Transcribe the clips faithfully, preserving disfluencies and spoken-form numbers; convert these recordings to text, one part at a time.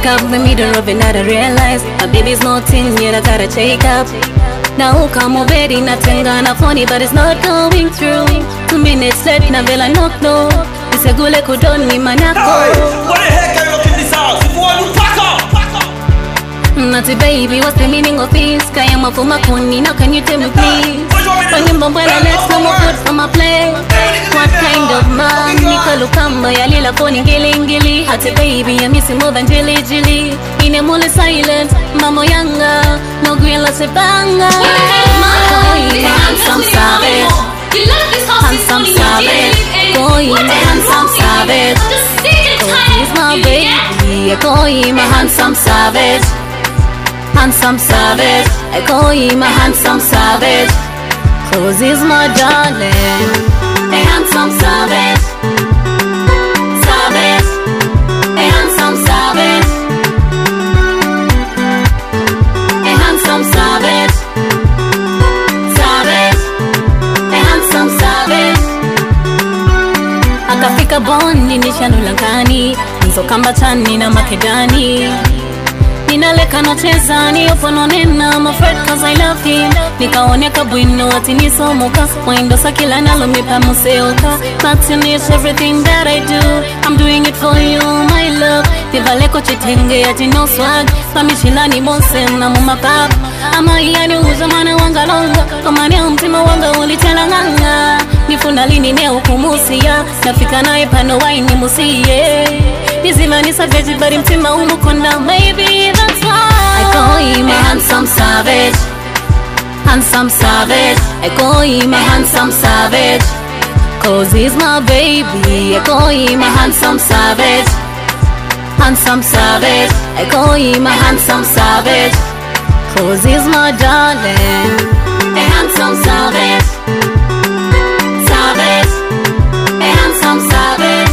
up the middle of it, not I realize my baby's not in yet, I gotta check up. Now come over, natenga na funny, but it's not going through. Two minutes late, na vela knock no. Isegule kudoni manako. Hey, what the heck are you looking this house? If you want to pack up, pack up. Naughty baby, what's the meaning of this? Kayama for my kuni, now can you tell me please? When you bumble let's no more food from my plate. What kind of man? Nika lukamba ya lila koni ngili. Hati baby, I'm missing more than jilly jilly. Ine mule silent, mamo yanga. No gwila se banga. Makoi, handsome savage. Handsome savage. Koi, handsome savage. He's my baby. Koi, my handsome savage. Handsome savage. I call him a handsome savage, cause he's my darling. A handsome savage. Savage. A handsome savage. A handsome savage. Savage. A handsome savage. Akafika Boni nishanu lankani, nzo kamba chani na makedani. Ninaleka no chezani opono nena, I'm afraid cause I love him. Nikaoneka bwino ati nisomoka, mwendo sakila nalo mipa museoka. Matinish everything that I do, I'm doing it for you my love. Nivaleko chitenge ati no swag, pamishilani monse na mumapap. Ama iyani uzamana wanga longa, kamani umtima wanga ulitela nganga. Nifuna lini ne ukumusia, nafika na ipano waini musiye. Nizima ni savage bari mtima umukonda, maybe that's why I call him a handsome savage. Handsome savage. I call him a handsome savage, cause he's my baby. I call him a handsome savage. Handsome savage. I call him a handsome savage, cause he's my darling. A handsome savage. Savage. A handsome savage.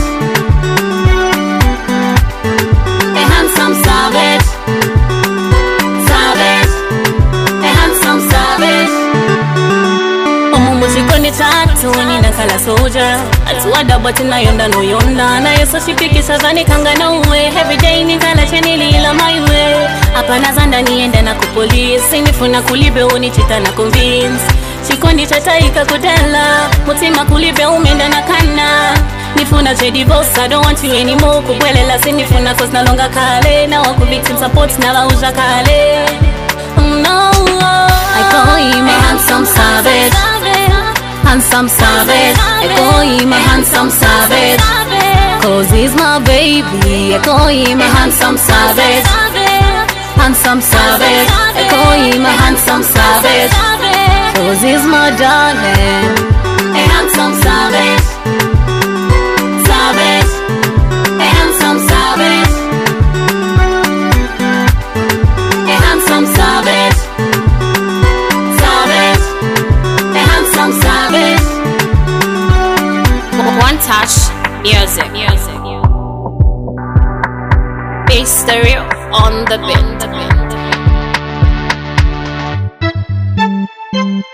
A handsome savage. Savage. A handsome savage. Omungu chikoni tatu nina kala soldier. Atuwada bati na yonda no yonda. Na yeso shipikisha zani kanga na uwe. Everyday ni kala chenili ila my way. Hapa nazanda nienda na kupolisi. Nifuna kulibe unichita na convince. Chikondi chataika kudela. Mutima kulibe umenda na kana. Nifuna che divorce, I don't want you anymore. Kubwelela sinifuna cause na longa kale. Na waku victim support na lauja kale. No, I call him a handsome savage. Handsome savage. I call him a handsome savage, cause he's my baby. I call him a handsome savage. Handsome savage. I call him a handsome savage, cause he's my darling. A handsome savage. Savage. A handsome savage. A handsome savage. Savage. A handsome savage. One touch music. Music. Bass stereo on the beat.